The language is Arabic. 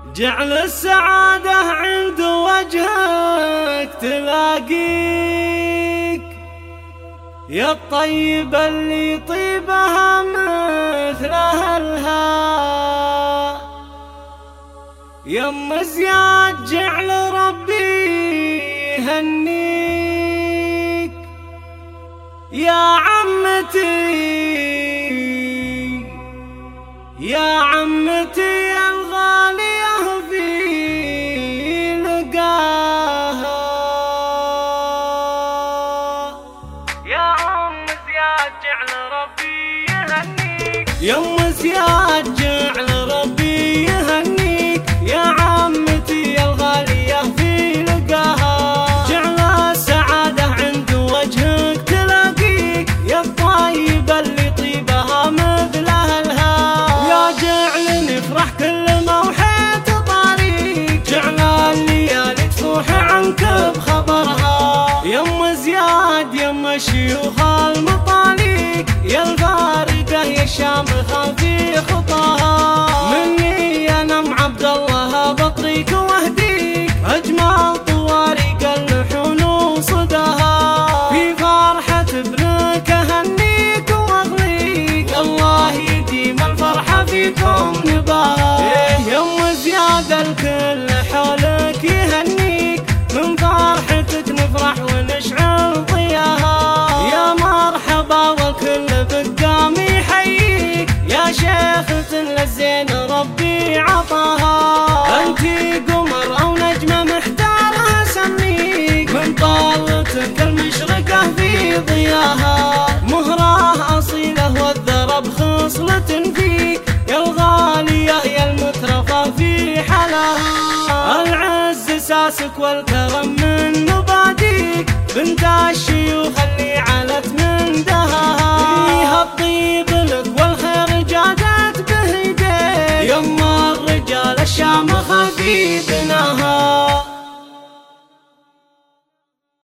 جعل السعادة عند وجهك تلاقيك، يا الطيب اللي طيبها مثل أهلها. يم زياد جعل ربي يهنيك، يا عمتي يا عمتي الغالية في لقاها. يا أم زياد جعل ربي يهنيك، يم زياد جعل ربي يهنيك، يا عمتي الغالية في لقاها. جعل السعادة عند وجهك تلاقيك، يا الطيب اللي طيبها مثل أهلها. يا جعل نفرح كل ما وحيت طريق، جعل الليالي تفوح عنك بخبرها. يم زياد يم الشيوخ المطاليق، يا الفارقة يا الشامخة في خطاها. مني أنا ام عبد الله بطريق واهديك، أجمل طوارق اللحون وصداها. في فرحة ابنك أهنيك واغليك، الله يديم الفرحة فيكم نباها. يم زياد الكل حولك يهنيك، من فرحتك نفرح ونشعل ضياها. يا مرحبا والكل بقام يحييك، يا شيخة للزين ربي عطاها. انتي قمر او نجمة محتارة سميك، من طالتك المشرقة في ضياها. مهرة أصيلة والذرب خصلة فيك، يا الغالية يا المترفة في حلاها. العز ساسك والكرم من مباديك، بنت الشيوخ اللي علت من دهاها. فيها الطيب لك والخير جادت بهديك، يما الرجال الشامخة في